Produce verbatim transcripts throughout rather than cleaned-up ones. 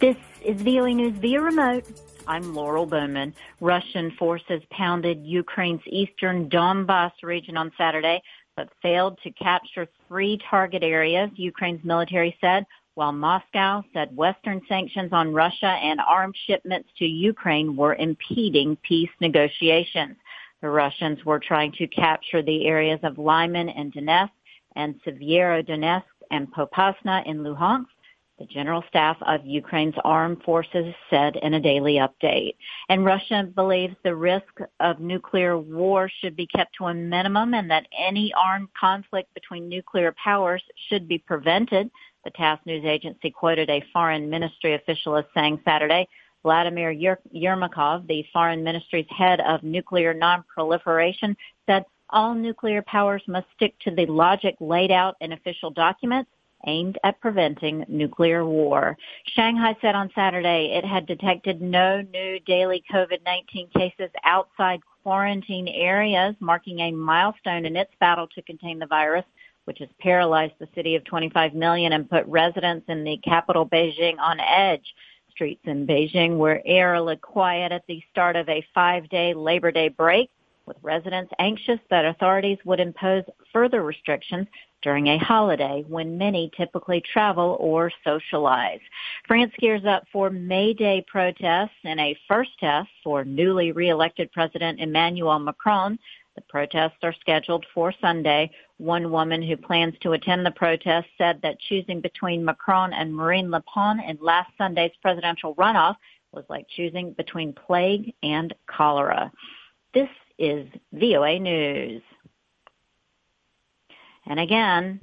This is V O A News via remote. I'm Laurel Bowman. Russian forces pounded Ukraine's eastern Donbas region on Saturday, but failed to capture three target areas, Ukraine's military said, while Moscow said Western sanctions on Russia and arms shipments to Ukraine were impeding peace negotiations. The Russians were trying to capture the areas of Lyman and Donetsk and Severodonetsk and Popasna in Luhansk, the General Staff of Ukraine's armed forces said in a daily update. And Russia believes the risk of nuclear war should be kept to a minimum and that any armed conflict between nuclear powers should be prevented. The TASS news agency quoted a foreign ministry official as saying Saturday, Vladimir Yermakov, the foreign ministry's head of nuclear nonproliferation, said all nuclear powers must stick to the logic laid out in official documents aimed at preventing nuclear war. Shanghai said on Saturday it had detected no new daily COVID nineteen cases outside quarantine areas, marking a milestone in its battle to contain the virus, which has paralyzed the city of twenty-five million and put residents in the capital Beijing on edge. Streets in Beijing were eerily quiet at the start of a five-day Labor Day break, with residents anxious that authorities would impose further restrictions during a holiday when many typically travel or socialize. France gears up for May Day protests in a first test for newly re-elected President Emmanuel Macron. The protests are scheduled for Sunday. One woman who plans to attend the protest said that choosing between Macron and Marine Le Pen in last Sunday's presidential runoff was like choosing between plague and cholera. This is V O A News. And again,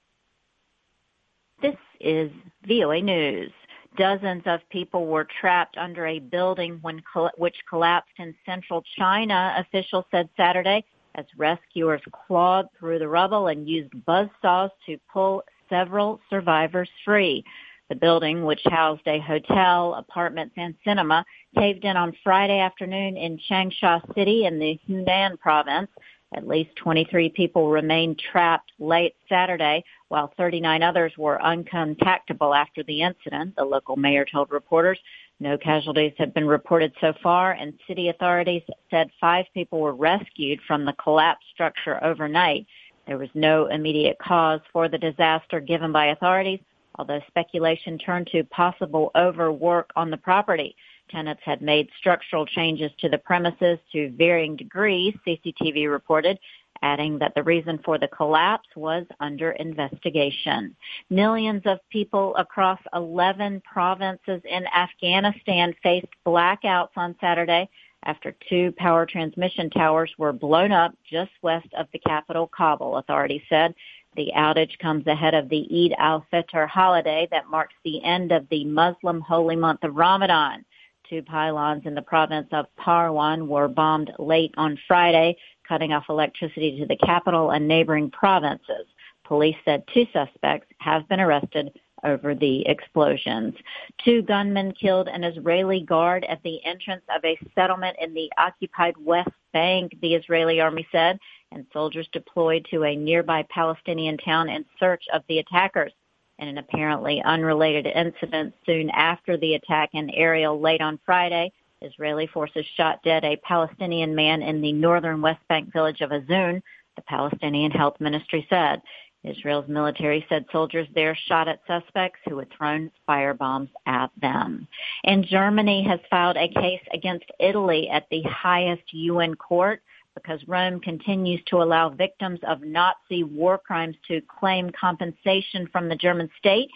this is V O A News. Dozens of people were trapped under a building when which collapsed in central China, officials said Saturday, as rescuers clawed through the rubble and used buzzsaws to pull several survivors free. The building, which housed a hotel, apartments, and cinema, caved in on Friday afternoon in Changsha City in the Hunan province. At least twenty-three people remained trapped late Saturday, while thirty-nine others were uncontactable after the incident, the local mayor told reporters. No casualties have been reported so far, and city authorities said five people were rescued from the collapsed structure overnight. There was no immediate cause for the disaster given by authorities, although speculation turned to possible overwork on the property. Tenants had made structural changes to the premises to varying degrees, C C T V reported, adding that the reason for the collapse was under investigation. Millions of people across eleven provinces in Afghanistan faced blackouts on Saturday after two power transmission towers were blown up just west of the capital, Kabul, authorities said. The outage comes ahead of the Eid al-Fitr holiday that marks the end of the Muslim holy month of Ramadan. Two pylons in the province of Parwan were bombed late on Friday, cutting off electricity to the capital and neighboring provinces. Police said two suspects have been arrested over the explosions. Two gunmen killed an Israeli guard at the entrance of a settlement in the occupied West Bank, the Israeli army said, and soldiers deployed to a nearby Palestinian town in search of the attackers. In an apparently unrelated incident soon after the attack in Ariel late on Friday, Israeli forces shot dead a Palestinian man in the northern West Bank village of Azun, the Palestinian Health Ministry said. Israel's military said soldiers there shot at suspects who had thrown firebombs at them. And Germany has filed a case against Italy at the highest U N court because Rome continues to allow victims of Nazi war crimes to claim compensation from the German state,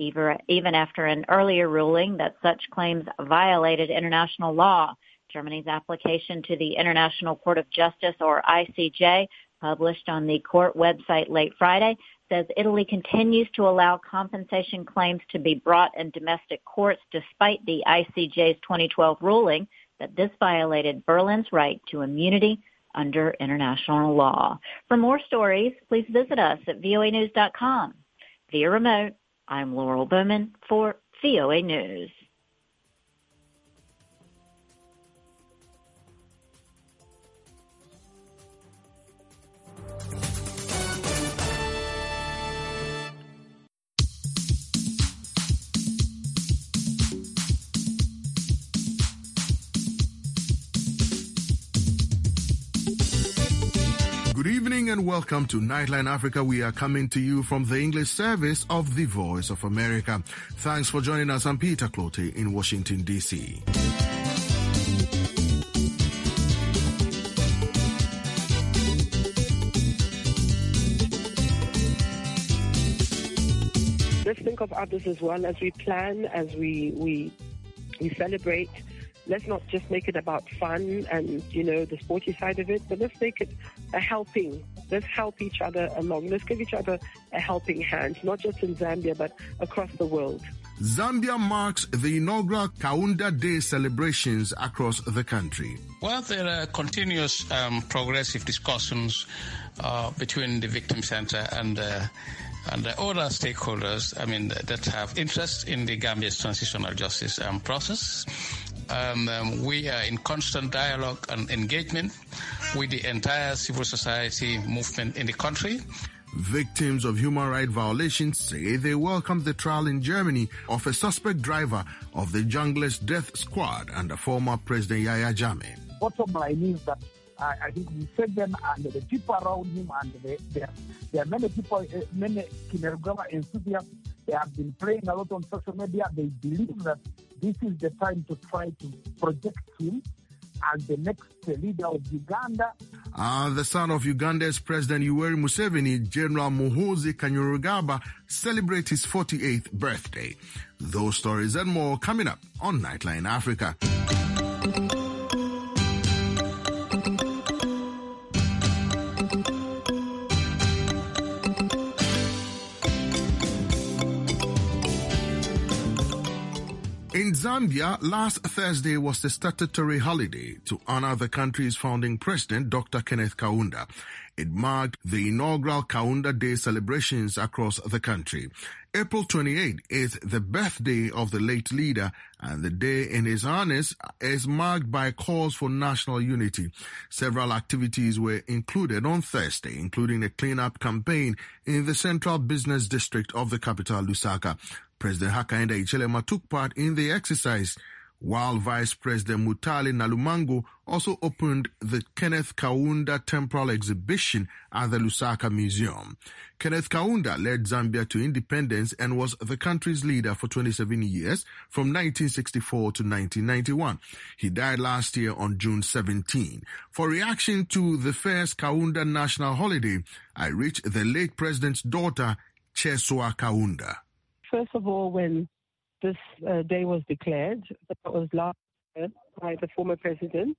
even after an earlier ruling that such claims violated international law. Germany's application to the International Court of Justice, or I C J, published on the court website late Friday, says Italy continues to allow compensation claims to be brought in domestic courts despite the I C J's twenty twelve ruling that this violated Berlin's right to immunity under international law. For more stories, please visit us at V O A news dot com. Via remote, I'm Laurel Bowman for V O A News. Good evening and welcome to Nightline Africa. We are coming to you from the English service of the Voice of America. Thanks for joining us. I'm Peter Clote in Washington, D C. Let's think of others as well as we plan, as we we we celebrate. Let's not just make it about fun and, you know, the sporty side of it, but let's make it a helping. Let's help each other along. Let's give each other a helping hand, not just in Zambia, but across the world. Zambia marks the inaugural Kaunda Day celebrations across the country. Well, there are continuous um, progressive discussions uh, between the Victim Center and uh, and the other stakeholders, I mean, that have interest in the Gambia's transitional justice um, process. Um, um, we are in constant dialogue and engagement with the entire civil society movement in the country. Victims of human rights violations say they welcome the trial in Germany of a suspect driver of the Junglist Death Squad under former President Yahya Jammeh. Bottom line is that uh, I think Museveni and the people around him, and the, there, there are many people, uh, many Kainerugaba enthusiasts, they have been praying a lot on social media. They believe that this is the time to try to project him as the next leader of Uganda. Uh, the son of Uganda's President Yoweri Museveni, General Muhoozi Kainerugaba, celebrates his forty-eighth birthday. Those stories and more coming up on Nightline Africa. In Zambia, last Thursday was the statutory holiday to honor the country's founding president, Doctor Kenneth Kaunda. It marked the inaugural Kaunda Day celebrations across the country. April twenty-eighth is the birthday of the late leader, and the day in his honor is marked by calls for national unity. Several activities were included on Thursday, including a clean-up campaign in the central business district of the capital, Lusaka. President Hakainde Hichilema took part in the exercise, while Vice President Mutale Nalumango also opened the Kenneth Kaunda Temporal Exhibition at the Lusaka Museum. Kenneth Kaunda led Zambia to independence and was the country's leader for twenty-seven years, from nineteen sixty-four to nineteen ninety-one. He died last year on June seventeenth. For reaction to the first Kaunda national holiday, I reached the late president's daughter, Cheswa Kaunda. First of all, when this uh, day was declared, that was last year by the former president,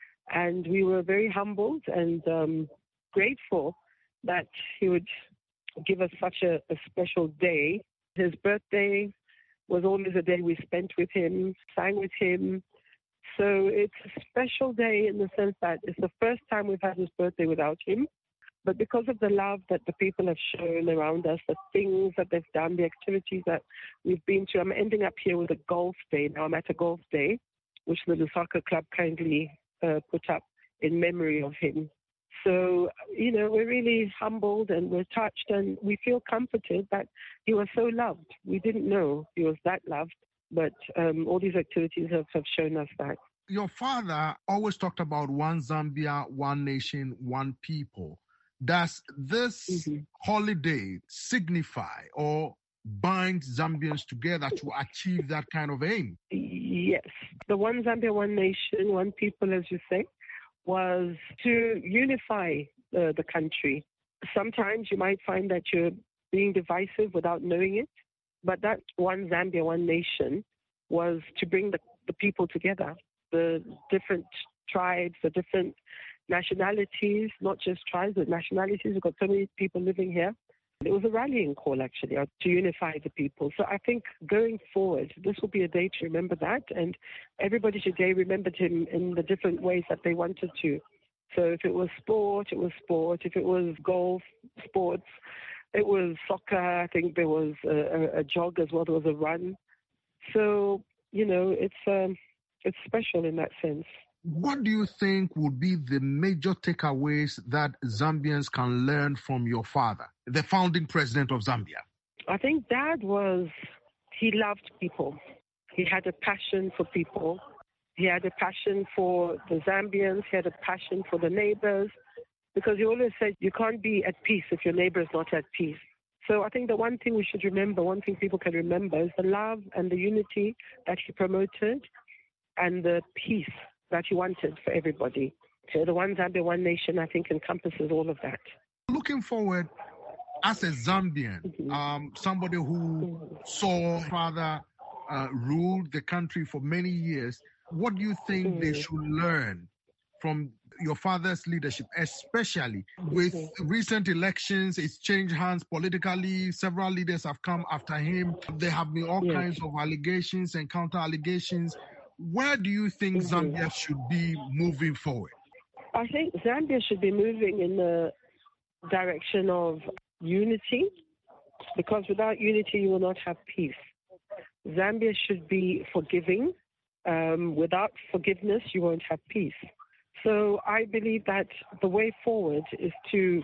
and we were very humbled and um, grateful that he would give us such a, a special day. His birthday was always a day we spent with him, sang with him. So it's a special day in the sense that it's the first time we've had his birthday without him. But because of the love that the people have shown around us, the things that they've done, the activities that we've been to, I'm ending up here with a golf day. Now I'm at a golf day, which the Lusaka Club kindly uh, put up in memory of him. So, you know, we're really humbled and we're touched and we feel comforted that he was so loved. We didn't know he was that loved, but um, all these activities have, have shown us that. Your father always talked about one Zambia, one nation, one people. Does this mm-hmm. holiday signify or bind Zambians together to achieve that kind of aim? Yes. The One Zambia, One Nation, One People, as you say, was to unify uh, the country. Sometimes you might find that you're being divisive without knowing it, but that One Zambia, One Nation was to bring the, the people together, the different tribes, the different nationalities, not just tribes, but nationalities. We've got so many people living here. It was a rallying call, actually, to unify the people. So I think going forward, this will be a day to remember that. And everybody today remembered him in the different ways that they wanted to. So if it was sport, it was sport. If it was golf, sports. It was soccer. I think there was a, a, a jog as well. There was a run. So, you know, it's um, it's special in that sense. What do you think would be the major takeaways that Zambians can learn from your father, the founding president of Zambia? I think Dad was, he loved people. He had a passion for people. He had a passion for the Zambians. He had a passion for the neighbors. because he always said you can't be at peace if your neighbor is not at peace. So I think the one thing we should remember, one thing people can remember is the love and the unity that he promoted and the peace that he wanted for everybody. So the One Zambia, One Nation, I think, encompasses all of that. Looking forward, as a Zambian, mm-hmm. um, somebody who mm-hmm. saw father uh, ruled the country for many years, what do you think mm-hmm. they should learn from your father's leadership, especially with mm-hmm. recent elections? It's changed hands politically. Several leaders have come after him. There have been all yes. kinds of allegations and counter allegations. Where do you think mm-hmm. Zambia should be moving forward? I think Zambia should be moving in the direction of unity, because without unity you will not have peace. Zambia should be forgiving. Um, without forgiveness you won't have peace. So I believe that the way forward is to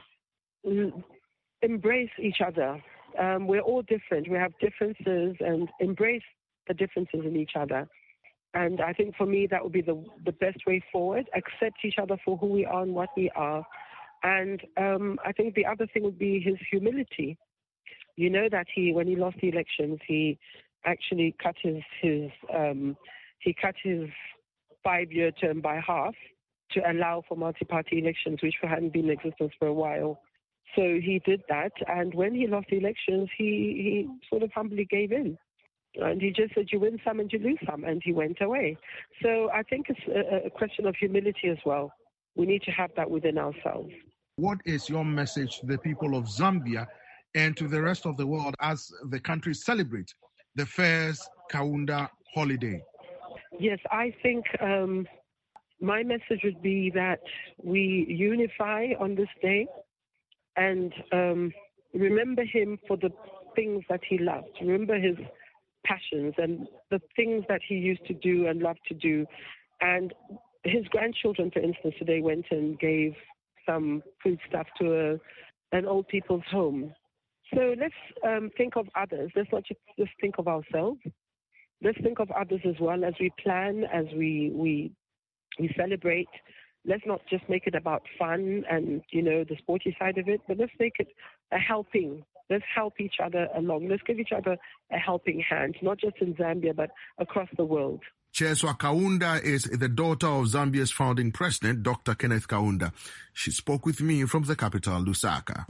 l- embrace each other. Um, we're all different. We have differences, and embrace the differences in each other. And I think for me that would be the, the best way forward. Accept each other for who we are and what we are. And um, I think the other thing would be his humility. You know that he, when he lost the elections, he actually cut his, his um, he cut his five-year term by half to allow for multi-party elections, which hadn't been in existence for a while. So he did that, and when he lost the elections, he, he sort of humbly gave in. And he just said, you win some and you lose some, and he went away. So I think it's a, a question of humility as well. We need to have that within ourselves. What is your message to the people of Zambia and to the rest of the world as the country celebrates the first Kaunda holiday? Yes, I think um, my message would be that we unify on this day and um, remember him for the things that he loved. Remember his passions and the things that he used to do and loved to do. And his grandchildren, for instance, today went and gave some food stuff to a, an old people's home. So let's um, think of others. Let's not just, just think of ourselves. Let's think of others as well as we plan, as we, we we celebrate. Let's not just make it about fun and, you know, the sporty side of it, but let's make it a helping. Let's help each other along. Let's give each other a helping hand, not just in Zambia, but across the world. Cheswa Kaunda is the daughter of Zambia's founding president, Doctor Kenneth Kaunda. She spoke with me from the capital, Lusaka.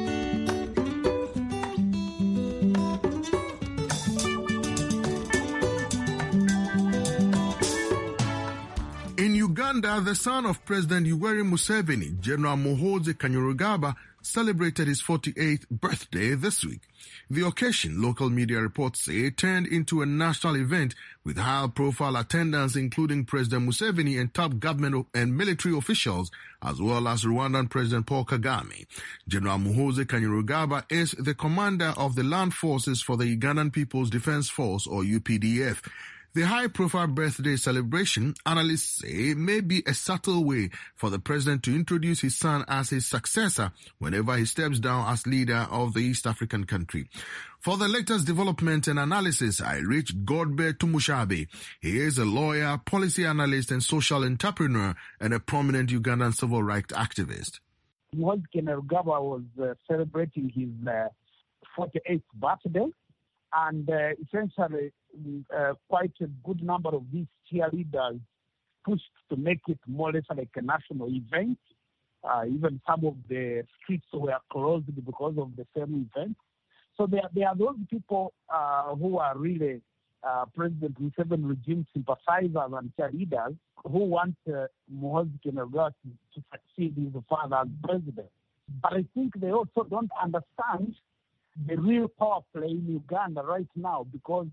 In Uganda, the son of President Yoweri Museveni, General Muhoozi Kainerugaba, celebrated his forty-eighth birthday this week. The occasion, local media reports say, turned into a national event with high-profile attendance, including President Museveni and top government and military officials, as well as Rwandan President Paul Kagame. General Muhoozi Kainerugaba is the commander of the Land Forces for the Ugandan People's Defense Force, or U P D F. The high-profile birthday celebration, analysts say, may be a subtle way for the president to introduce his son as his successor whenever he steps down as leader of the East African country. For the latest development and analysis, I reached Godbe Tumushabe. He is a lawyer, policy analyst, and social entrepreneur, and a prominent Ugandan civil rights activist. Muhoozi Kainerugaba was uh, celebrating his uh, forty-eighth birthday, and uh, essentially uh, quite a good number of these cheerleaders pushed to make it more or less like a national event. Uh, even some of the streets were closed because of the same event. So there, there are those people uh, who are really uh, President Museveni regime sympathizers and cheerleaders who want uh, Muhoozi Kainerugaba to, to succeed his father as president. But I think they also don't understand the real power play in Uganda right now, because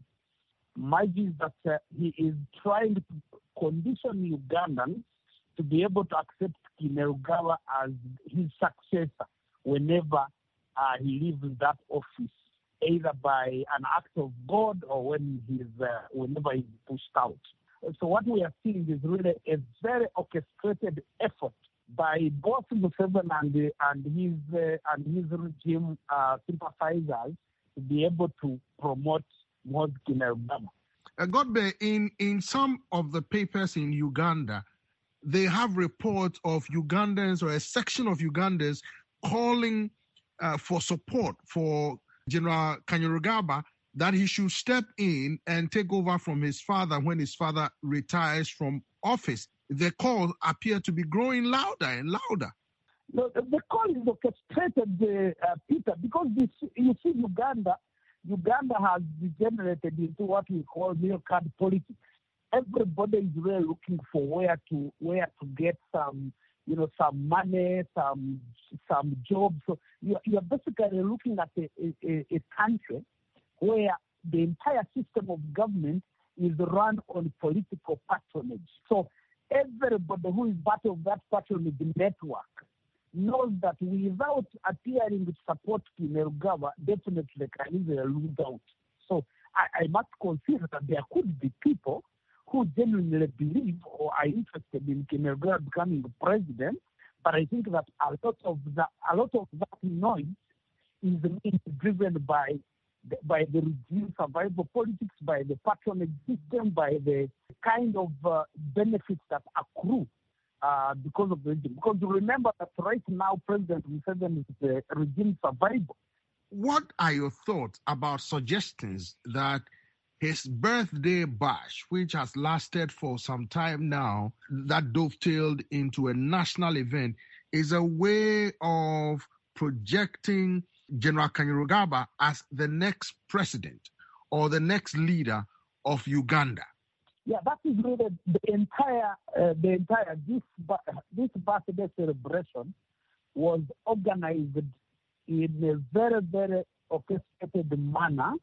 my view is that uh, he is trying to condition Ugandans to be able to accept Kainerugaba as his successor whenever uh, he leaves that office, either by an act of God or when he's uh, whenever he's pushed out. So what we are seeing is really a very orchestrated effort by both Museveni and, and his uh, and his regime uh, sympathizers to be able to promote Muhoozi Kainerugaba. Uh, Godbe, in, in some of the papers in Uganda, they have reports of Ugandans or a section of Ugandans calling uh, for support for General Kainerugaba, that he should step in and take over from his father when his father retires from office. The calls appear to be growing louder and louder. No, the call is orchestrated, uh, Peter, because this, you see Uganda, Uganda has degenerated into what we call meal card politics. Everybody is really looking for where to where to get some, you know, some money, some some jobs. So you are basically looking at a, a, a country where the entire system of government is run on political patronage. So everybody who is part of that patronage network knows that without appearing to support Kainerugaba, definitely can easily lose out. So I, I must consider that there could be people who genuinely believe or are interested in Kainerugaba becoming president, but I think that a lot of that, a lot of that noise is driven by the, by the regime survival politics, by the patronage system, by the kind of uh, benefits that accrue uh, because of the regime. Because you remember that right now President Museveni is the regime survival. What are your thoughts about suggestions that his birthday bash, which has lasted for some time now, that dovetailed into a national event, is a way of projecting General Kainerugaba as the next president or the next leader of Uganda? Yeah, that is really the entire, uh, the entire, this, this birthday celebration was organized in a very, very orchestrated manner.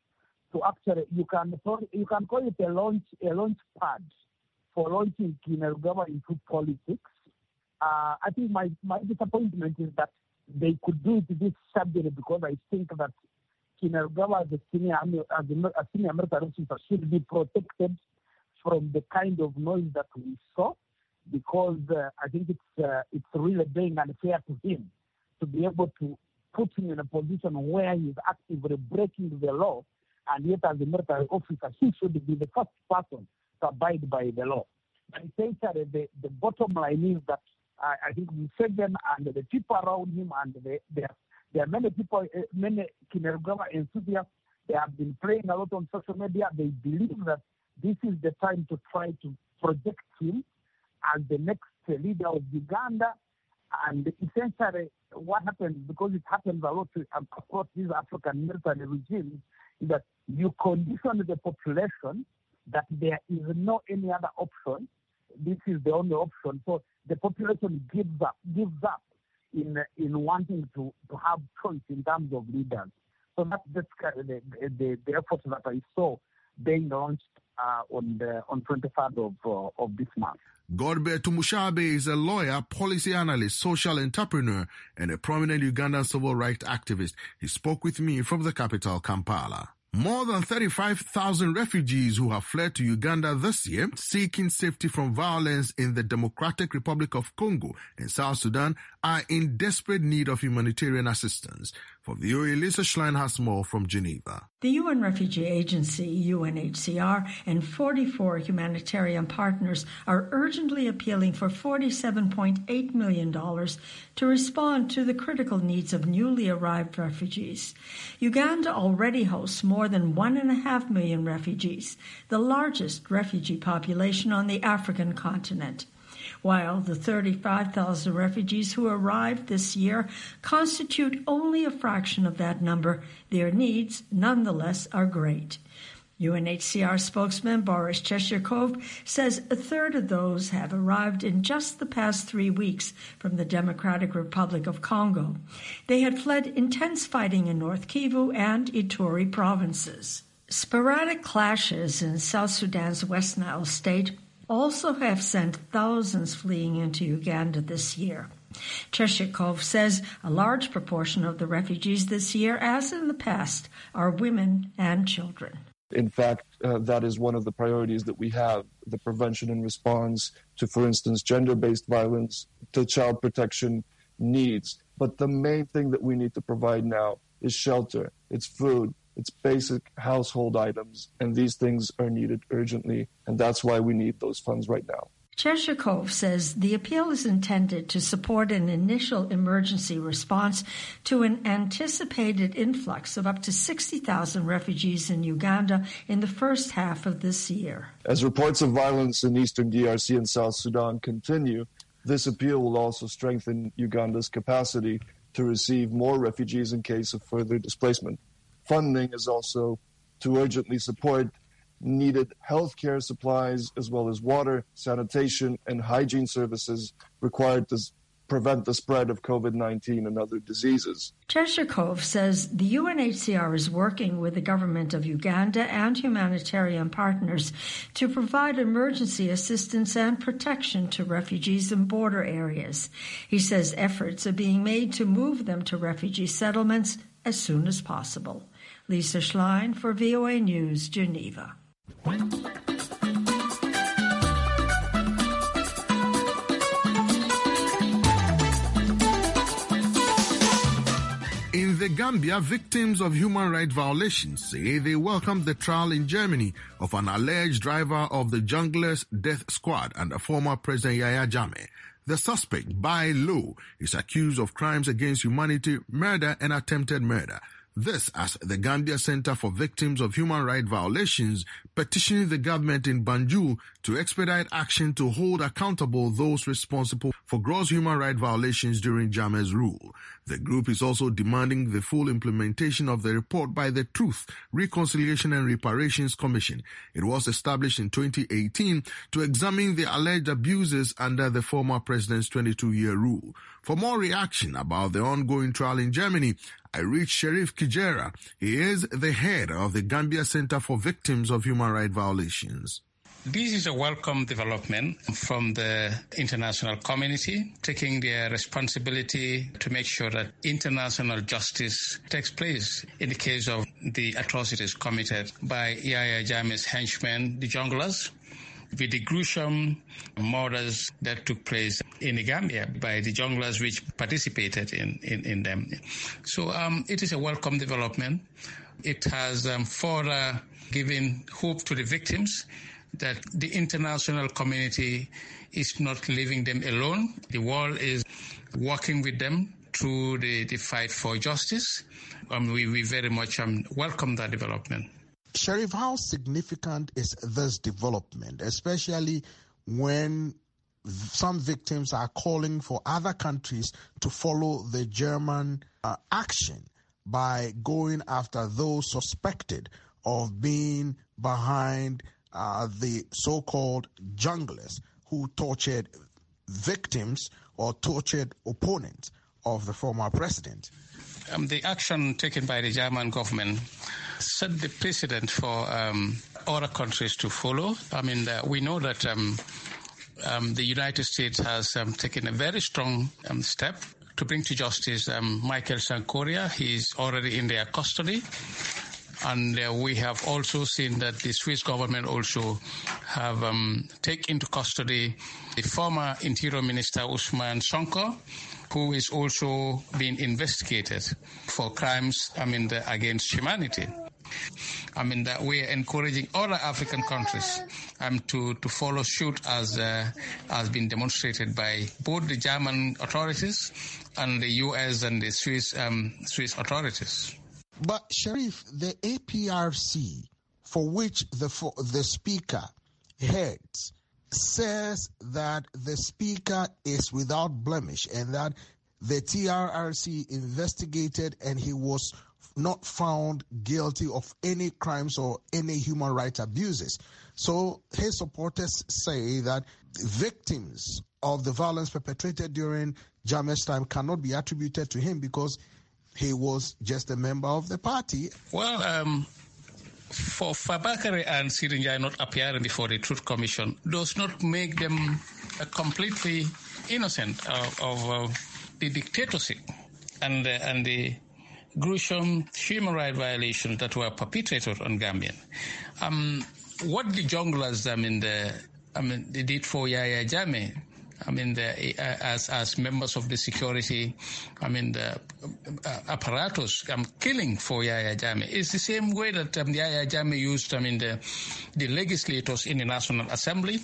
So actually, you can you can call it a launch a launch pad for launching Kainerugaba into politics. Uh, I think my, my disappointment is that they could do it this Saturday because I think that Kainerugaba as a senior as a senior military officer should be protected from the kind of noise that we saw, because uh, I think it's uh, it's really being unfair to him to be able to put him in a position where he's actively breaking the law. And yet, as a military officer, he should be the first person to abide by the law. But essentially, the, the bottom line is that uh, I think Museveni and the people around him, and the, there, there are many people, uh, many Kainerugaba enthusiasts, they have been playing a lot on social media. They believe that this is the time to try to project him as the next leader of Uganda. And essentially, what happens, because it happens a lot across these African military regimes, is that you condition the population that there is no any other option. This is the only option. So the population gives up, gives up in in wanting to, to have choice in terms of leaders. So that's the the, the, the effort that I saw being launched uh, on the on twenty-third of uh, of this month. Godbe Tumushabe is a lawyer, policy analyst, social entrepreneur, and a prominent Ugandan civil rights activist. He spoke with me from the capital, Kampala. More than thirty-five thousand refugees who have fled to Uganda this year, seeking safety from violence in the Democratic Republic of Congo and South Sudan, are in desperate need of humanitarian assistance. For V O A, Lisa Schlein has more from Geneva. The U N Refugee Agency, U N H C R, and forty-four humanitarian partners are urgently appealing for forty-seven point eight million dollars to respond to the critical needs of newly arrived refugees. Uganda already hosts more than one and a half million refugees, the largest refugee population on the African continent. While the thirty-five thousand refugees who arrived this year constitute only a fraction of that number, their needs, nonetheless, are great. U N H C R spokesman Boris Cheshirkov says a third of those have arrived in just the past three weeks from the Democratic Republic of Congo. They had fled intense fighting in North Kivu and Ituri provinces. Sporadic clashes in South Sudan's West Nile state also have sent thousands fleeing into Uganda this year. Cheshirkov says a large proportion of the refugees this year, as in the past, are women and children. In fact, uh, that is one of the priorities that we have, the prevention and response to, for instance, gender-based violence, to child protection needs. But the main thing that we need to provide now is shelter, it's food, it's basic household items, and these things are needed urgently, and that's why we need those funds right now. Chershikov says the appeal is intended to support an initial emergency response to an anticipated influx of up to sixty thousand refugees in Uganda in the first half of this year. As reports of violence in eastern D R C and South Sudan continue, this appeal will also strengthen Uganda's capacity to receive more refugees in case of further displacement. Funding is also to urgently support needed healthcare supplies as well as water, sanitation, and hygiene services required to prevent the spread of COVID nineteen and other diseases. Chershikov says the U N H C R is working with the government of Uganda and humanitarian partners to provide emergency assistance and protection to refugees in border areas. He says efforts are being made to move them to refugee settlements as soon as possible. Lisa Schlein for V O A News, Geneva. In the Gambia, victims of human rights violations say they welcomed the trial in Germany of an alleged driver of the Junglers Death Squad under former President Yahya Jammeh. The suspect, Bai Lo, is accused of crimes against humanity, murder, and attempted murder. This as the Gambia Center for Victims of Human Rights Violations petitioning the government in Banjul to expedite action to hold accountable those responsible for gross human rights violations during Jammeh's rule. The group is also demanding the full implementation of the report by the Truth, Reconciliation and Reparations Commission. It was established in twenty eighteen to examine the alleged abuses under the former president's twenty-two-year rule. For more reaction about the ongoing trial in Germany, I reached Sherif Kijera. He is the head of the Gambia Center for Victims of Human Rights Violations. This is a welcome development from the international community, taking their responsibility to make sure that international justice takes place in the case of the atrocities committed by Yahya Jammeh's henchmen, the Junglers, with the gruesome murders that took place in the Gambia by the Junglers which participated in, in, in them. So um, it is a welcome development. It has um, further given hope to the victims that the international community is not leaving them alone. The world is working with them through the, the fight for justice. Um, we, we very much um, welcome that development. Sherif, how significant is this development, especially when some victims are calling for other countries to follow the German uh, action by going after those suspected of being behind uh, the so-called junglers who tortured victims or tortured opponents of the former president? Um, the action taken by the German government set the precedent for um, other countries to follow. I mean, uh, we know that um, um, the United States has um, taken a very strong um, step to bring to justice um, Michael Sankoria. He's already in their custody. And uh, we have also seen that the Swiss government also have um, taken into custody the former Interior Minister Ousmane Sonko, who is also being investigated for crimes, I mean, the, against humanity. I mean, that we are encouraging other African countries um, to, to follow suit as uh, has been demonstrated by both the German authorities and the U S and the Swiss um, Swiss authorities. But, Sherif, the A P R C, for which the, for the Speaker heads, says that the Speaker is without blemish and that the T R R C investigated and he was not found guilty of any crimes or any human rights abuses. So his supporters say that victims of the violence perpetrated during Jammeh's time cannot be attributed to him because he was just a member of the party. Well, um, for Fabakary and Sirinjai not appearing before the Truth Commission does not make them uh, completely innocent of, of uh, the dictatorship and, uh, and the gruesome human rights violations that were perpetrated on Gambian. Um, what the junglers, I mean, the, I mean, they did for Yahya Jammeh, I mean, the, uh, as as members of the security, I mean, the uh, apparatus um, killing for Yahya Jammeh is the same way that um, Yahya Jammeh used, I mean, the, the legislators in the National Assembly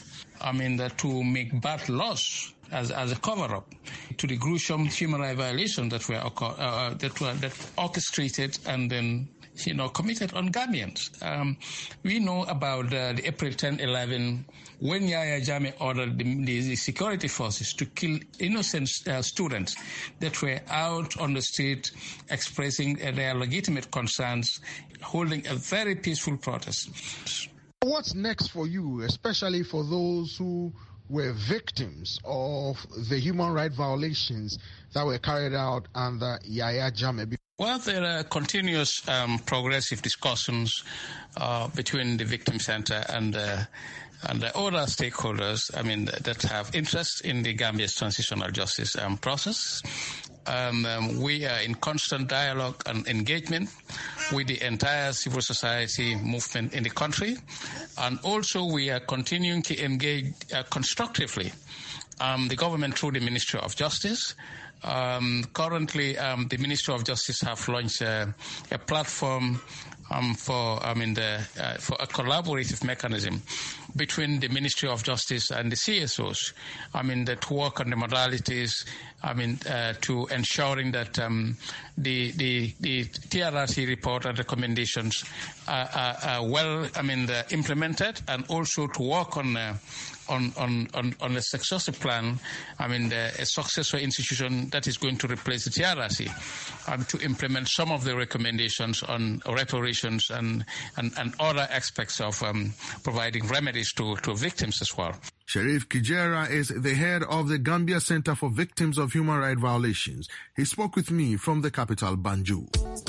I mean, uh, to make bad laws as, as a cover-up to the gruesome human rights violations that were uh, that were that orchestrated and then you know committed on Gambians. Um, we know about uh, the April tenth, eleven, when Yahya Jammeh ordered the, the, the security forces to kill innocent uh, students that were out on the street expressing uh, their legitimate concerns, holding a very peaceful protest. What's next for you, especially for those who were victims of the human rights violations that were carried out under Yahya Jammeh? Well, there are continuous um, progressive discussions uh, between the Victim Center and uh, and the other stakeholders, I mean, that have interest in the Gambia's transitional justice um, process. Um, um, we are in constant dialogue and engagement with the entire civil society movement in the country. And also we are continuing to engage uh, constructively um, the government through the Ministry of Justice. Um, currently, um, the Ministry of Justice have launched a, a platform um, for, I mean, the, uh, for a collaborative mechanism between the Ministry of Justice and the C S Os. I mean, that work on the modalities. I mean, uh, to ensuring that um, the, the the T R R C report and recommendations are, are, are well, I mean, implemented, and also to work on. Uh, On, on, on, on a successor plan, I mean, the, a successor institution that is going to replace the T R R C, um, to implement some of the recommendations on reparations and, and, and other aspects of um, providing remedies to, to victims as well. Sharif Kijera is the head of the Gambia Center for Victims of Human Rights Violations. He spoke with me from the capital, Banjul.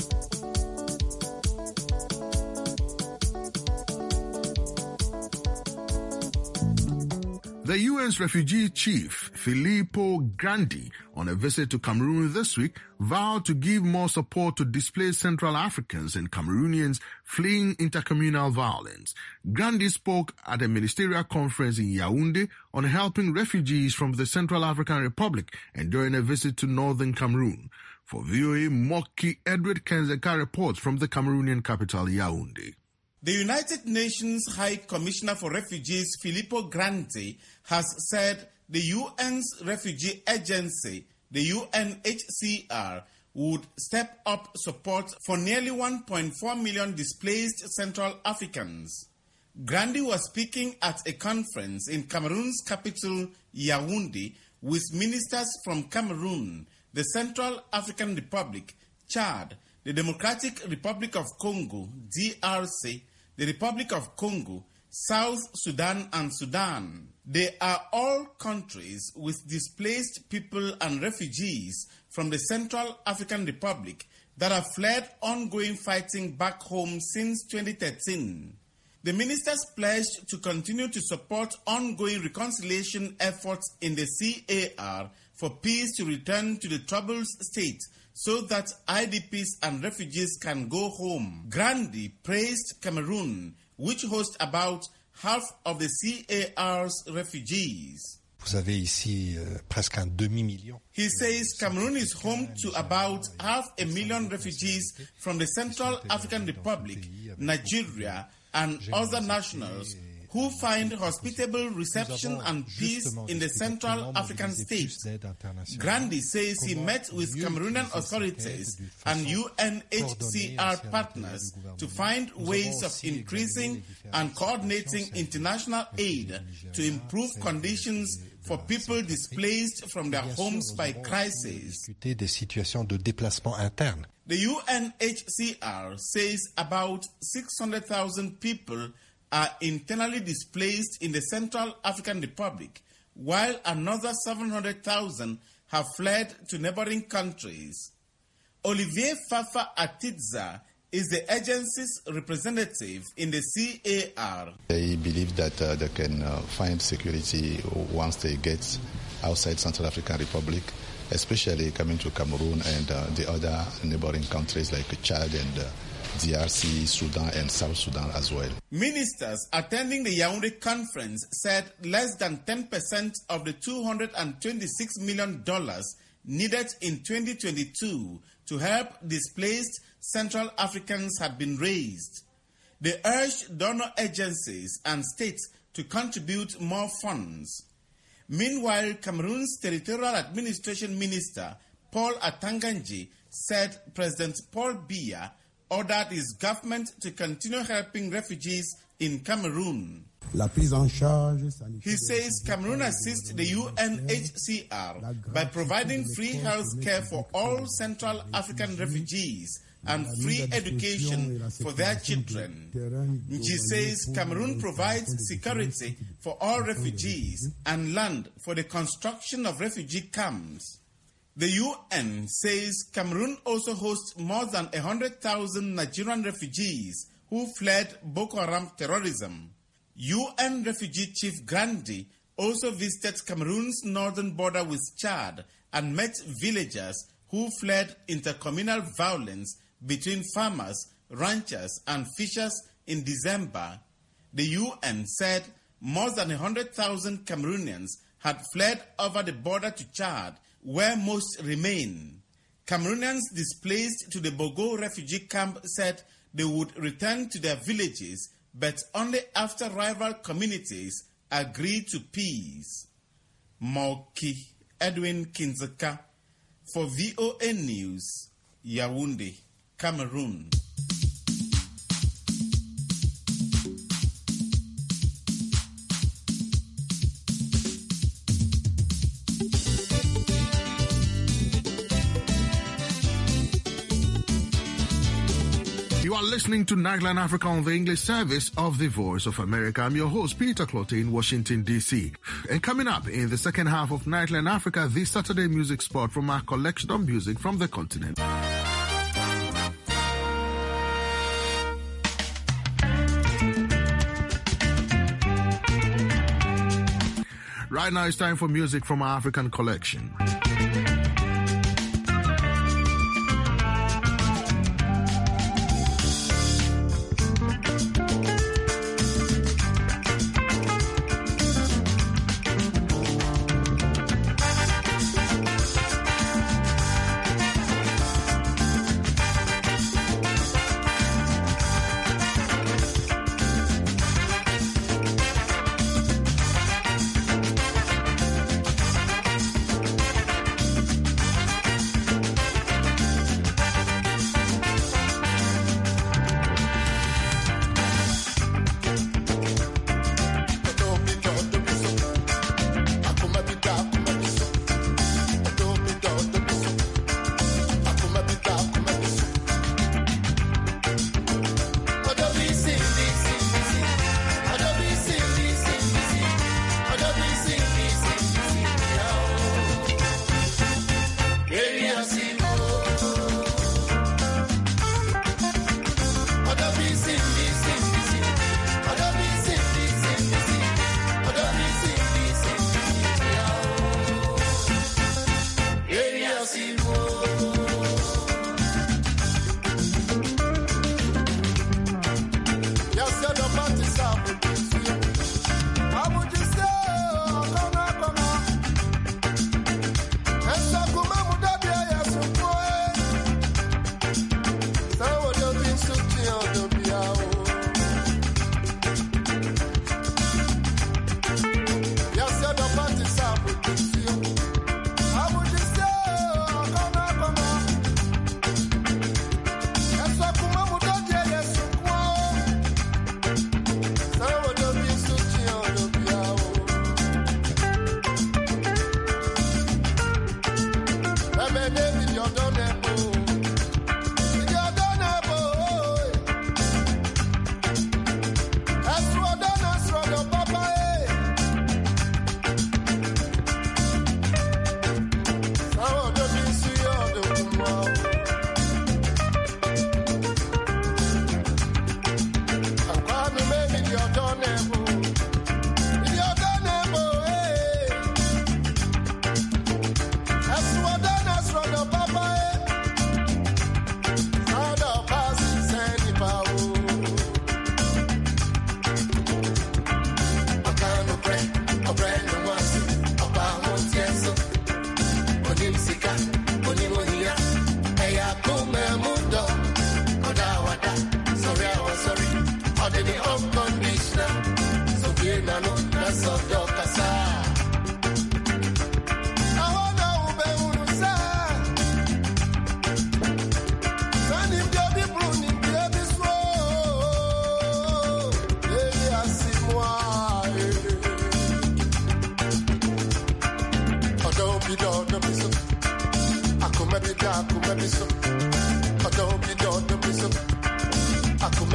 The U N's refugee chief, Filippo Grandi, on a visit to Cameroon this week, vowed to give more support to displaced Central Africans and Cameroonians fleeing intercommunal violence. Grandi spoke at a ministerial conference in Yaoundé on helping refugees from the Central African Republic and during a visit to northern Cameroon. For V O A, Moki Edward Kenzeka reports from the Cameroonian capital, Yaoundé. The United Nations High Commissioner for Refugees, Filippo Grandi, has said the U N's refugee agency, the U N H C R, would step up support for nearly one point four million displaced Central Africans. Grandi was speaking at a conference in Cameroon's capital, Yaoundé, with ministers from Cameroon, the Central African Republic, Chad, the Democratic Republic of Congo, D R C, the Republic of Congo, South Sudan, and Sudan. They are all countries with displaced people and refugees from the Central African Republic that have fled ongoing fighting back home since twenty thirteen. The ministers pledged to continue to support ongoing reconciliation efforts in the C A R for peace to return to the troubled state so that I D Ps and refugees can go home. Grandi praised Cameroon, which hosts about half of the C A R's refugees. Vous avez ici euh, presque un demi-million. He says Cameroon is home to about half a million refugees from the Central African Republic, Nigeria, and other nationals who find hospitable reception and peace in the Central African states. Grandi says he met with Cameroonian authorities and U N H C R partners to find ways of increasing and coordinating international aid to improve conditions for people displaced from their homes by crisis. The U N H C R says about six hundred thousand people are internally displaced in the Central African Republic, while another seven hundred thousand have fled to neighboring countries. Olivier Fafa Atidza is the agency's representative in the C A R. They believe that uh, they can uh, find security once they get outside Central African Republic, especially coming to Cameroon and uh, the other neighboring countries like Chad and uh, D R C, Sudan, and South Sudan as well. Ministers attending the Yaoundé conference said less than ten percent of the two hundred twenty-six million dollars needed in twenty twenty-two to help displaced Central Africans had been raised. They urged donor agencies and states to contribute more funds. Meanwhile, Cameroon's Territorial Administration Minister, Paul Atanganji, said President Paul Biya ordered his government to continue helping refugees in Cameroon. He says Cameroon assists the U N H C R by providing free health care for all Central African refugees and free education for their children. She says Cameroon provides security for all refugees and land for the construction of refugee camps. The U N says Cameroon also hosts more than one hundred thousand Nigerian refugees who fled Boko Haram terrorism. U N Refugee Chief Grandi also visited Cameroon's northern border with Chad and met villagers who fled intercommunal violence between farmers, ranchers, and fishers in December. The U N said more than one hundred thousand Cameroonians had fled over the border to Chad, where most remain. Cameroonians displaced to the Bogo refugee camp said they would return to their villages, but only after rival communities agreed to peace. Moki Edwin Kinzeka for V O A News, Yaoundé, Cameroon. You are listening to Nightline Africa on the English service of the Voice of America. I'm your host, Peter Clotte in Washington, D C. And coming up in the second half of Nightline Africa, this Saturday music spot from our collection of music from the continent. Right now it's time for music from our African collection.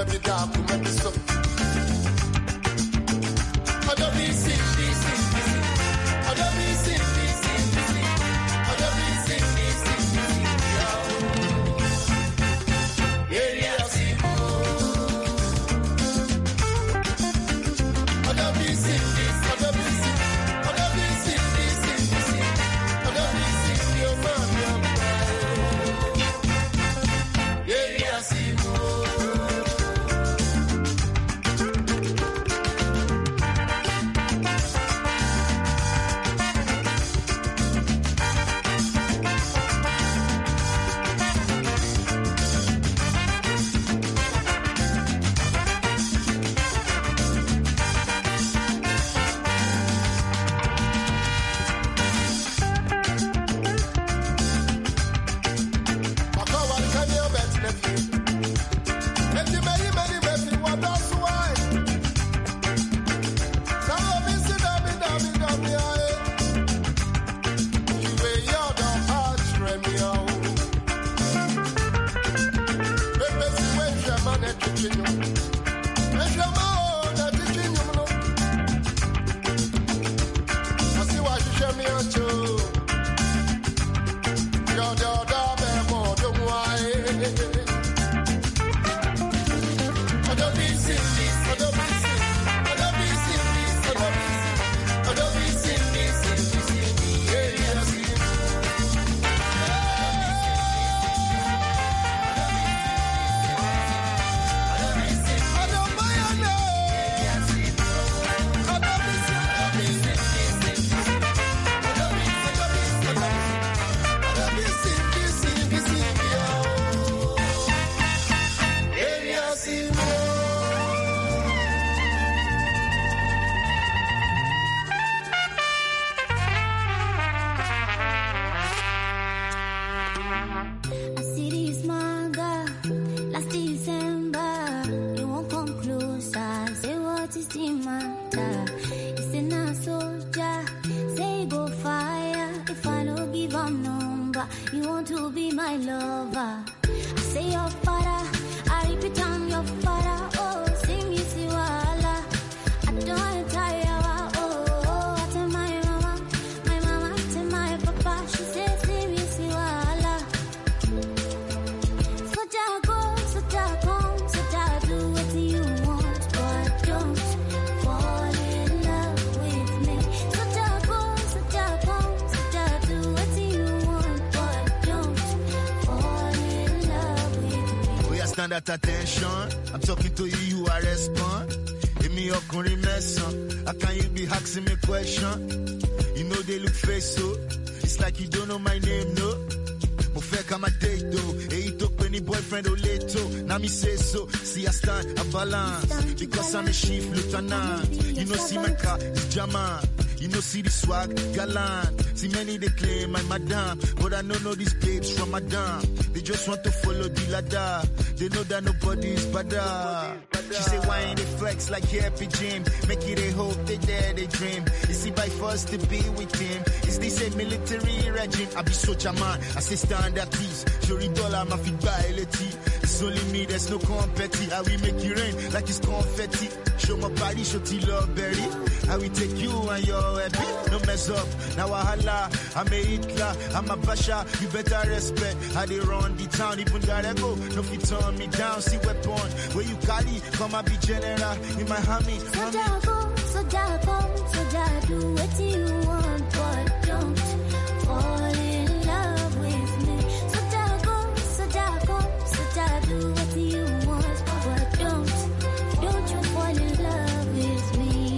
That attention, I'm talking to you, you are respond. Hit me up, can remember. How can you be asking me question? You know they look face so. It's like you don't know my name, no. Mo fe come a date though. Hey, you talk any boyfriend or later. Now me say so. See I stand a balance because I'm a chief lieutenant. You know see my car is German. You know see the swag gallant. See many they claim I'm madame, but I don't know these babes from madame. They just want to follow the ladder. They know that nobody is better. She say why ain't they flex like happy Jim? Make it a hope they dare they dream. You see by force to be with him. Is this a military regime? I be such a man. I say stand at peace. Shori dollar my feet by it's only me, there's no competi. I will make you rain like it's confetti. Show my body, show till love berry. I will take you and your happy. No mess up. Now I holla. I'm a Hitler. I'm a Basha. You better respect how they run the town. Even gotta go. No fit turn me down. See weapon. Where you Cali? Come and be general. In Miami. So da go, so da go, so da do what you want, but don't fall in love with me. So da go, so da go, so da do what you want, but don't, don't you fall in love with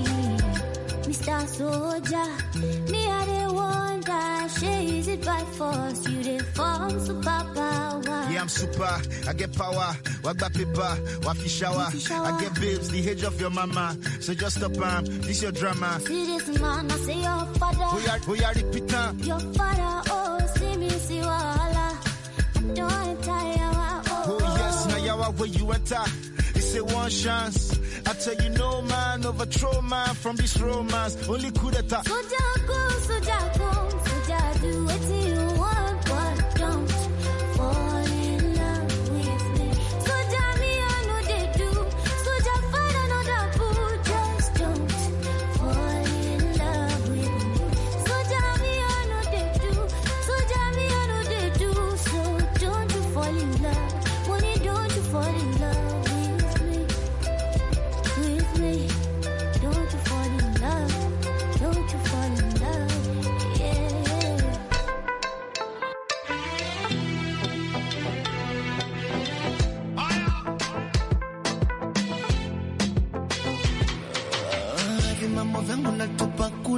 me. Mister Soldier, me I the wonder, she is it by force, you the form superpower. Yeah, I'm super, I get power, walk back paper, waffy shower. I get babes, the age of your mama. So just stop, um, this your drama. See this man, I say your father. Who ya, who ya repeating? Your father, oh, see me, see wala. I don't tire, oh. Oh, yes, now yawa where you enter. It's a one chance. I tell you no man, overthrow man from this romance. Only coup d'etat. So ja go, so ja go, so ja do what you want, but don't fall in love with me. So ja me, I know they do.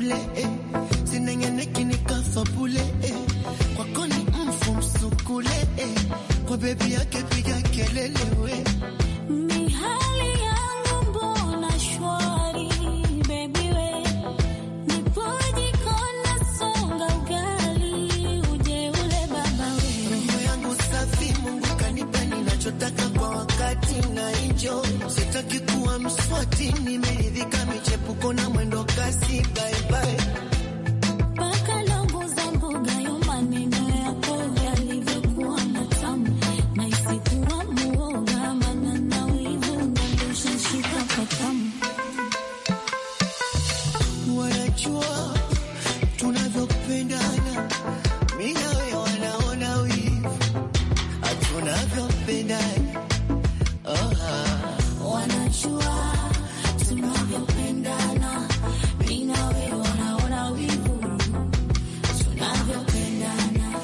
kule eh. Sinengene kinikafa bule eh. Kwa koni mfu msukule eh. Kwa bebi yake piga kelele we. Mihali yangu mbona shwari baby we. Nipoji kona songa ugali uje ule baba we. Roho yangu safi Mungu kanipa ninachotaka kwa wakati na enjoy. Sitaki kuwa mswati nimeridhika michepuko na mwendo kasi bye bye. Paka longo za mboga yo maneno yako yalivyokuwa matamu. Na isikuwa muoga maana na wivu ndosha shika patamu. Wanajua tunavyopendana. Mimi na wewe wanaona wivu. Tunavyopendana. Oh, wanajua tunavyopendana. Mimi na wewe wanaona wivu. Tunavyopendana.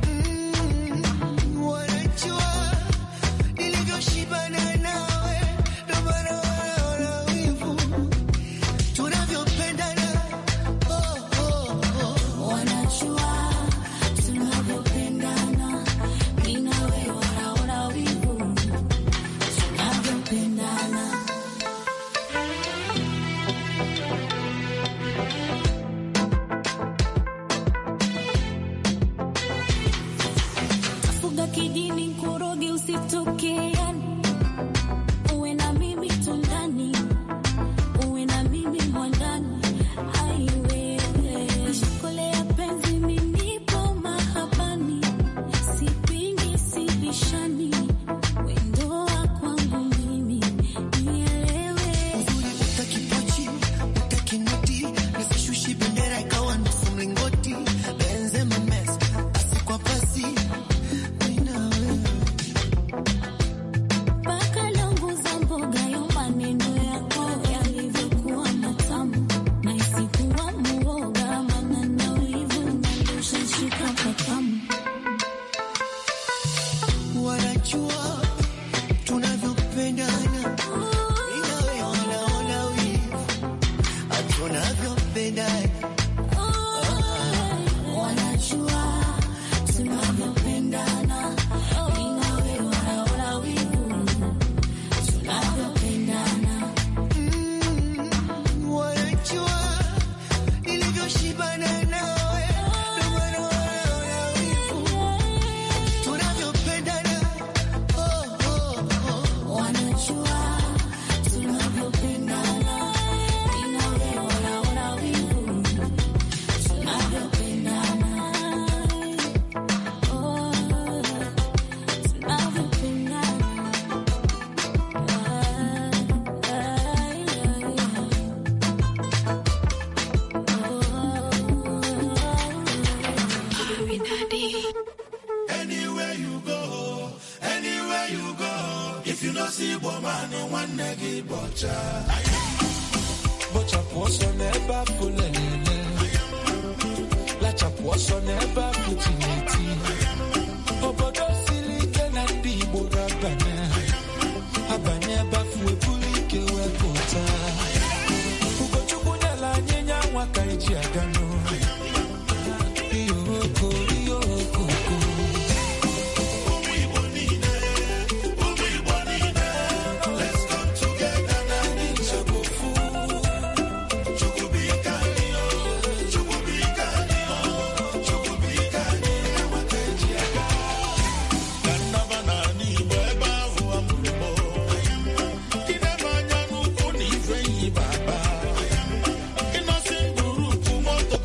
Mm, wanajua nilivyoshibana nawe. Ndio maana wanaona wivu. Tunavyopendana. Oh, oh, oh. Wanajua tunavyopendana. Mimi na wewe wanaona wivu. Tunavyopendana. Fuga kidini nkoroge usitokeani. Uwe na mimi tundani. Uwe na mimi mwandani. Ai wewe. Shukole ya penzi minipo mahabani. Sipingi sibishani. Wendoa kwangu mimi. Nielewe. Utaki pochi, utaki noti. Nisishushi bendera ikawa nusu mlingoti. Benzema Messi, pasi kwa pasi. Mimi na wewe. Paka longo za mboga yo maneno yako yalivyokuwa matamu. Na isikuwa muoga maana na wivu ndosha shika patamu. Wanajua tunavyopendana. Mimi na wewe wanaona wivu. Tunavyopendana. Wanajua tunavyopendana. Mimi na wewe wanaona wivu. Tunavyopendana. Mm, wanajua nilivyoshibana nawe. Ndio maana wanaona wivu. Tunavyopendana. Oh, oh, oh. Wanajua tunavyopendana. Mimi na wewe wanaona wivu. Tunavyopendana. Oh, tunavyopendana. Anywhere you go, anywhere you go, if you don't see woman, one nigga butcher. Butcher poso neba fulele. La chaposo neba futineti. Obodo silike na dibo rabana. Abanye ba fue pulike we kota. Ugo chukuna la nyenya waka ichi agano. Iyo oko, iyo oko. Let's come together and eat your food. Chukubikani, chukubikani, chukubikani, wakajiaga. Kanabana ni beba wa mlumo. Kinabanya nuku ni venyi baba. Inosi guru kumoto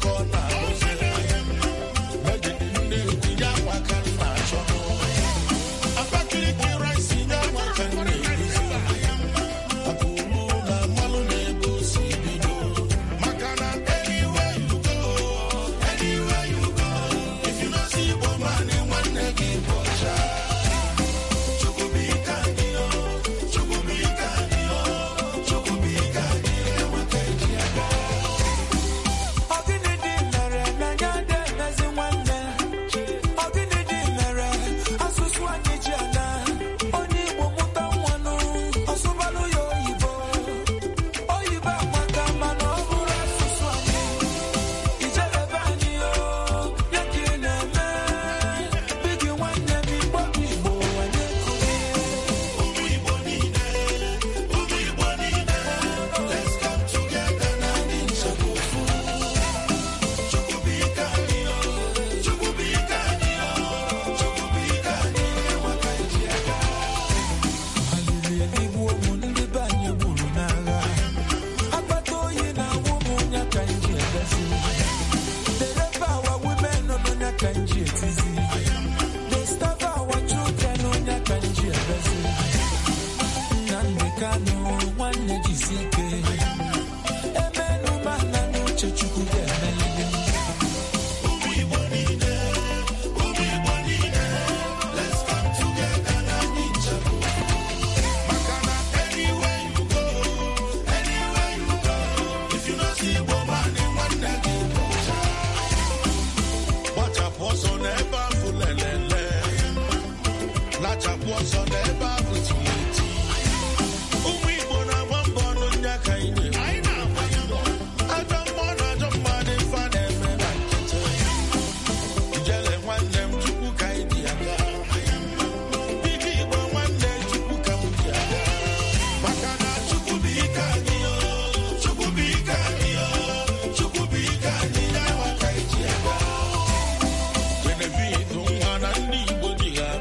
Kano, one Nejisike. Emenu Mananu Chechuku Gemeli. Ubi Bonine, Ubi Bonine. Let's come together and each other. Makana, anywhere you go, anywhere you go. If you don't see woman in one negative, watch up what's on ever full lele. Watch up what's on ever full tea. Ubi bona one born on Yakaine. I know. I don't want, I don't want it for them. Jelle one them to Kaidiaga. Bigi one day to Kukamukiaga. Makana Chukubika, Chukubika, Chukubika, Wakaidiaga. When the beat don't want to leave, what you have.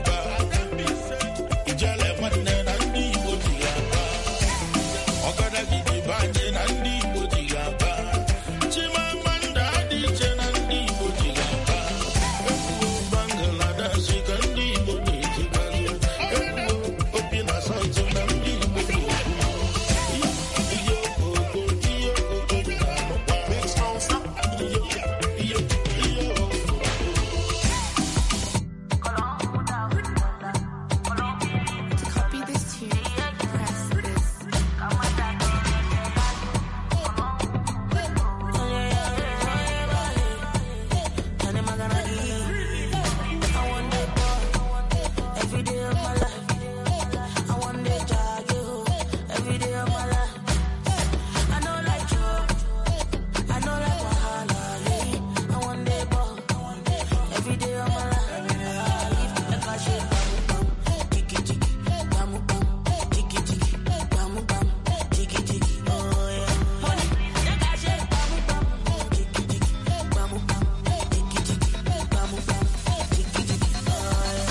Jelle one day and leave, what you have. Ogada Gidi Bandi and leave, what you have. Chimamanda Dichen and leave, what you have. Bangladesh can leave, what you have. Open us out to them, leave, what you have. Copy this tune. Press this. Every day of my life, I want to jog you. Every day of my life, I know like you. I know like Wahala. I want to ball. Every day of my life, like I should bam bam, jiggy jiggy, bam bam, jiggy jiggy, bam bam, jiggy jiggy. Oh yeah, money, like I should bam bam, jiggy jiggy, bam bam, jiggy jiggy, bam bam, jiggy jiggy. Oh yeah.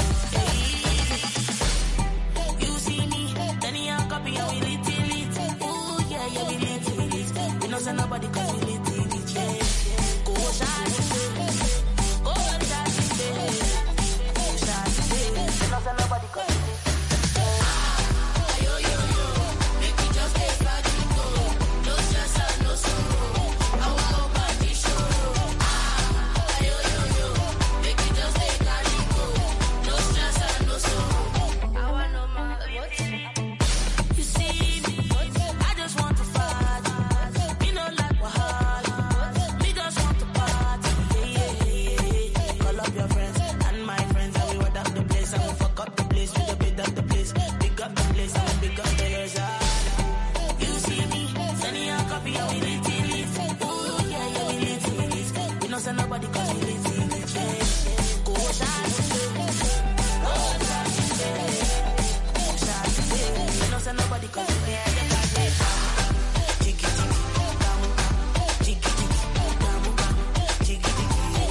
You see me, then you copy and we lit it. Ooh, yeah, yeah, we lit it. We don't send nobody cause we lit it, yeah. Go shot it, go shot it, go shot it. We don't send nobody cause we lit it. Yo, yo, yo, make me just take a drink, oh. No stress and no sorrow. I want body show. Yo, yo, yo, make me just take a drink, oh. No stress and no sorrow. I want no more. You see me, I just want to fight. Me no like Wahala. Me just want to party. Yeah, yeah, yeah, yeah. Call up your friends and my friends and we wet up the place and we fuck up the place. We the big up the place, big up the place and we big up the yours. You see me, send you a copy and we lit it. Ooh, yeah, yeah, we lit it. We don't send nobody cause we lit it. Yeah. Go shot it. Go shot it. Go shot it. We don't send nobody cause we lit it. Jiggy jiggy, bam bam, jiggy jiggy, bam bam, jiggy jiggy.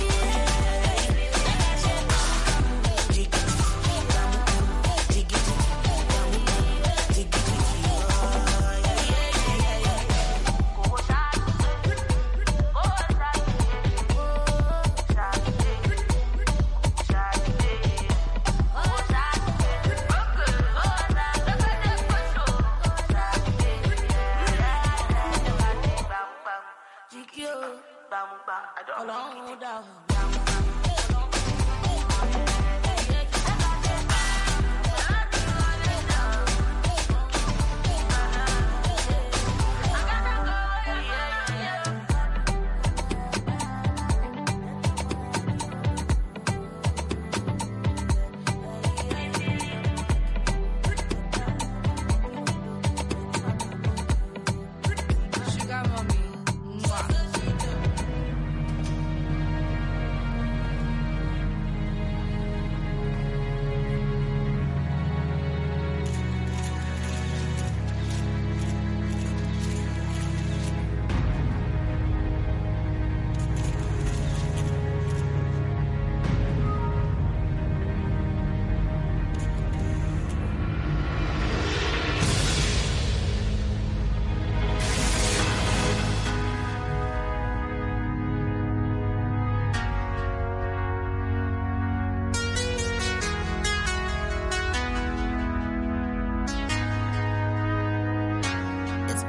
Jiggy jiggy, bam bam, jiggy jiggy, bam bam, jiggy jiggy. Oh yeah, yeah, yeah, yeah. Go shot it, go shot it, go shot it, shot it, go shot it. I don't know down. Sugar mommy. Mwah.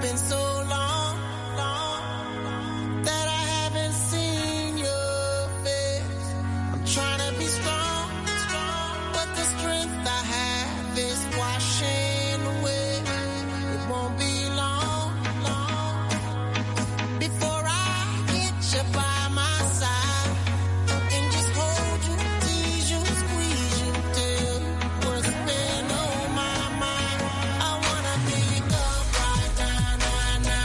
been so long, long that I haven't seen your face. I'm trying to be strong, strong, but the strength I have is washing away. It won't be long, long before I get you by my side and just hold you, tease you, squeeze you, tell you what's been on my mind. I wanna pick up right now, now, now.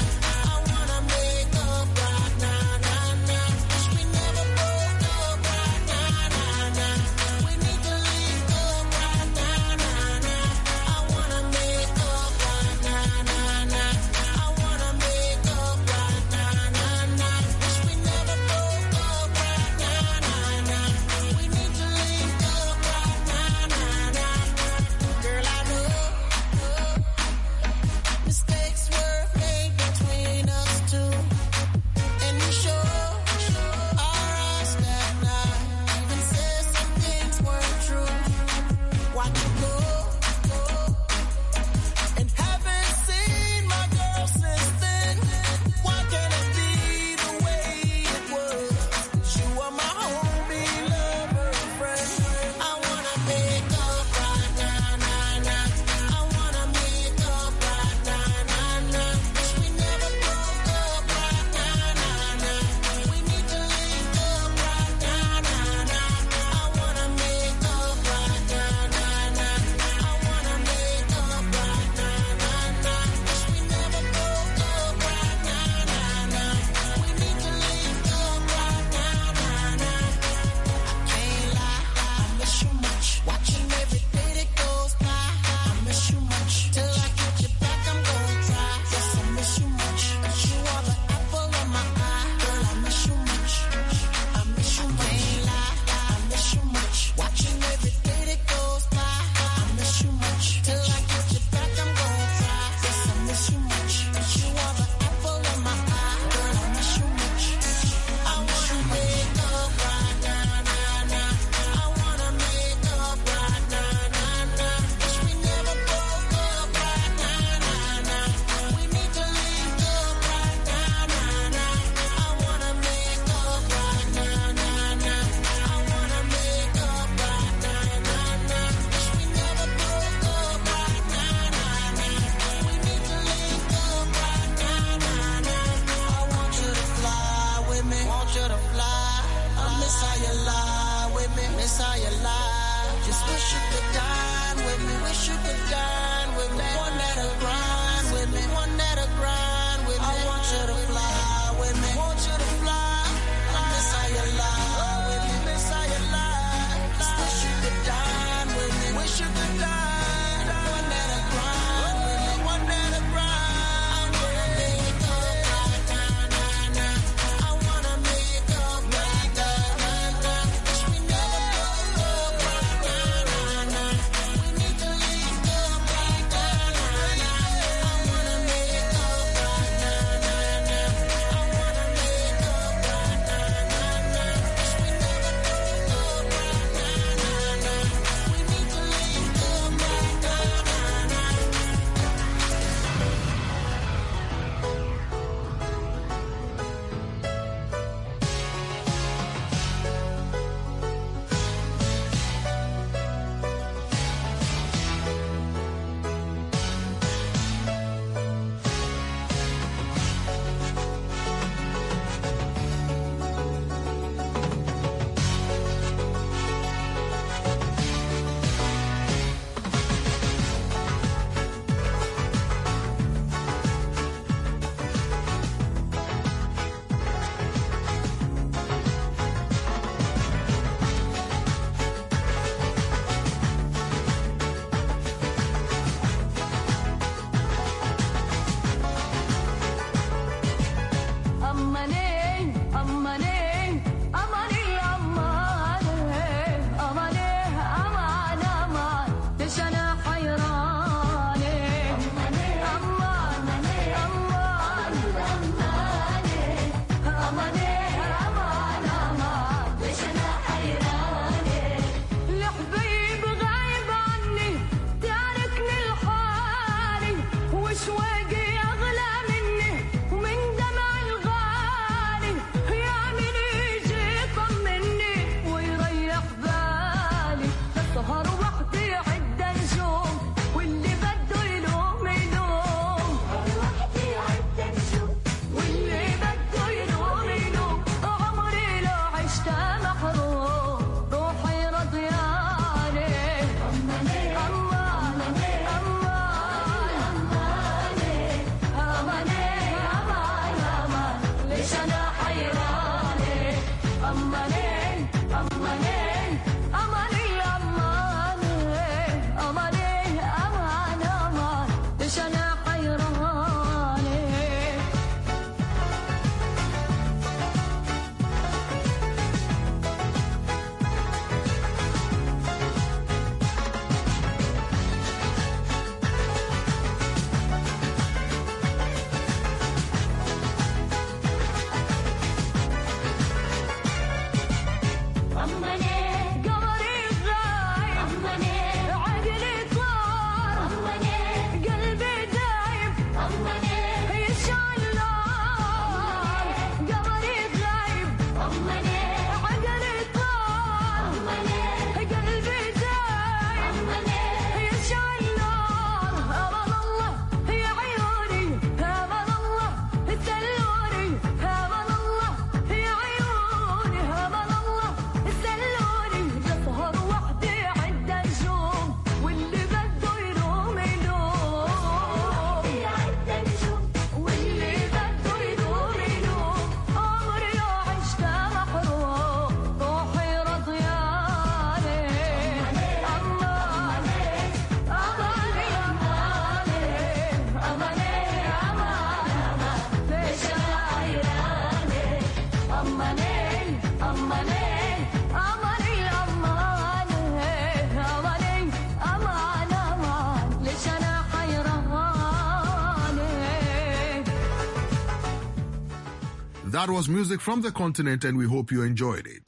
That was music from the continent, and we hope you enjoyed it.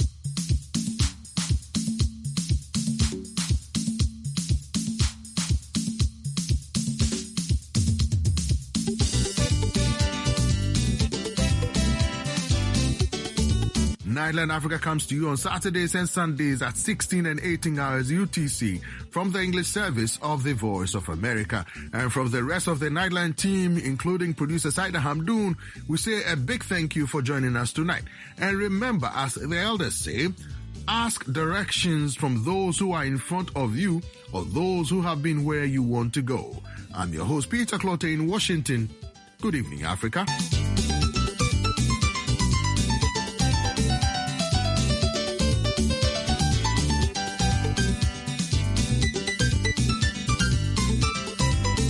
Nightline Africa comes to you on Saturdays and Sundays at sixteen and eighteen hours U T C from the English service of the Voice of America. And from the rest of the Nightline team, including producer Saida Hamdoun, we say a big thank you for joining us tonight. And remember, as the elders say, ask directions from those who are in front of you or those who have been where you want to go. I'm your host, Peter Clotte in Washington. Good evening, Africa.